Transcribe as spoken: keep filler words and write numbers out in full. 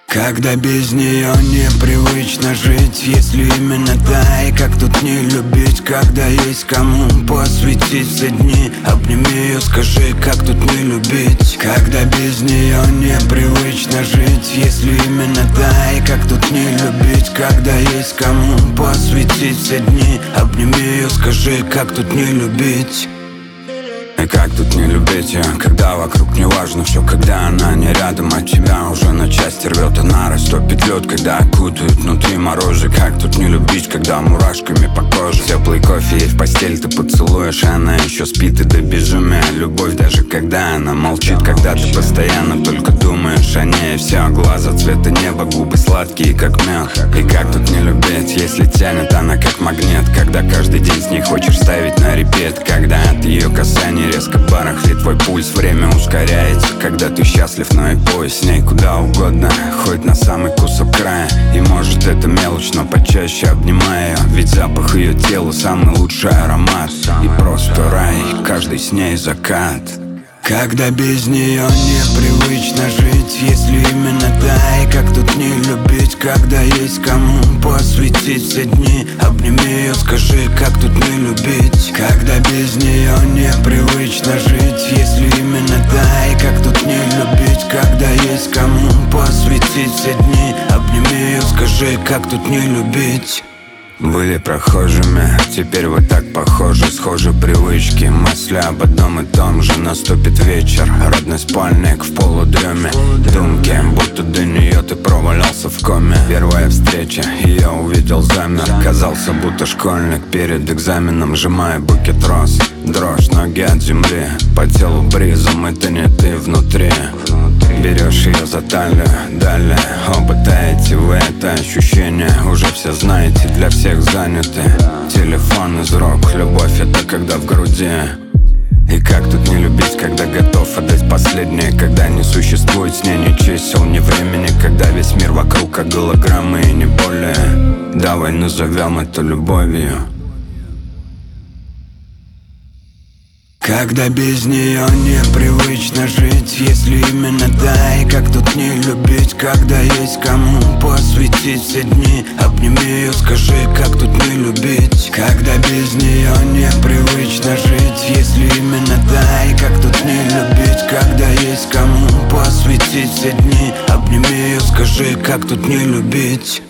Когда без нее непривычно жить, если именно та, и как тут не любить, когда есть кому посвятить все дни. Обними ее, скажи, как тут не любить. Когда без нее непривычно жить, если именно та, и как тут не любить, когда есть кому посвятить все дни. Обними ее, скажи, как тут не любить. И как тут не любить ее, когда вокруг не важно все, когда она не рядом, от тебя уже на части рвет, она растопит лед, когда окутает внутри морозы. Как тут не любить, когда мурашками по коже. Теплый кофе ей в постель ты поцелуешь, а она еще спит, и до безумия любовь, даже когда она молчит. Когда ты постоянно только думаешь о ней, все глаза цвета неба, губы сладкие как мед. И как тут не любить, если тянет она как магнит, когда каждый день с ней хочешь ставить на репет. Когда от ее касаний резко барахлит твой пульс, время ускоряется, когда ты счастлив, но и поезд с ней куда угодно, хоть на самый кусок края. И может это мелочь, но почаще обнимай ее, ведь запах ее тела самый лучший аромат. И просто рай, каждый с ней закат. Когда без нее непривычно жить, если именно та, и как тут не любить, когда есть кому посвятить все дни. Обними ее, скажи, как тут не любить. Когда без нее непривычно жить, если именно та, и как тут не любить, когда есть кому посвятить все дни. Обними ее, скажи, как тут не любить. Были прохожими, теперь вы так похожи, схожи привычки, мысли об одном и том же. Наступит вечер, родной спальник в полудреме, думки, будто до нее ты провалялся в коме. Первая встреча, ее увидел, замер, казался будто школьник перед экзаменом, сжимая букет роз. Дрожь, ноги от земли, по телу бризом, это не ты внутри. Берешь ее за талию, далее оба таете вы, это ощущение уже все знаете, для всех заняты. Телефон из рук, любовь это когда в груди. И как тут не любить, когда готов отдать последнее, когда не существует с ней ни чисел, ни времени, когда весь мир вокруг как голограммы и не более. Давай назовем это любовью. Когда без нее непривычно жить, если именно та, и как тут не любить, когда есть кому посвятить все дни. Обними ее, скажи, как тут не любить. Когда без нее непривычно жить, если именно та, и как тут не любить, когда есть кому посвятить все дни. Обними ее, скажи, как тут не любить.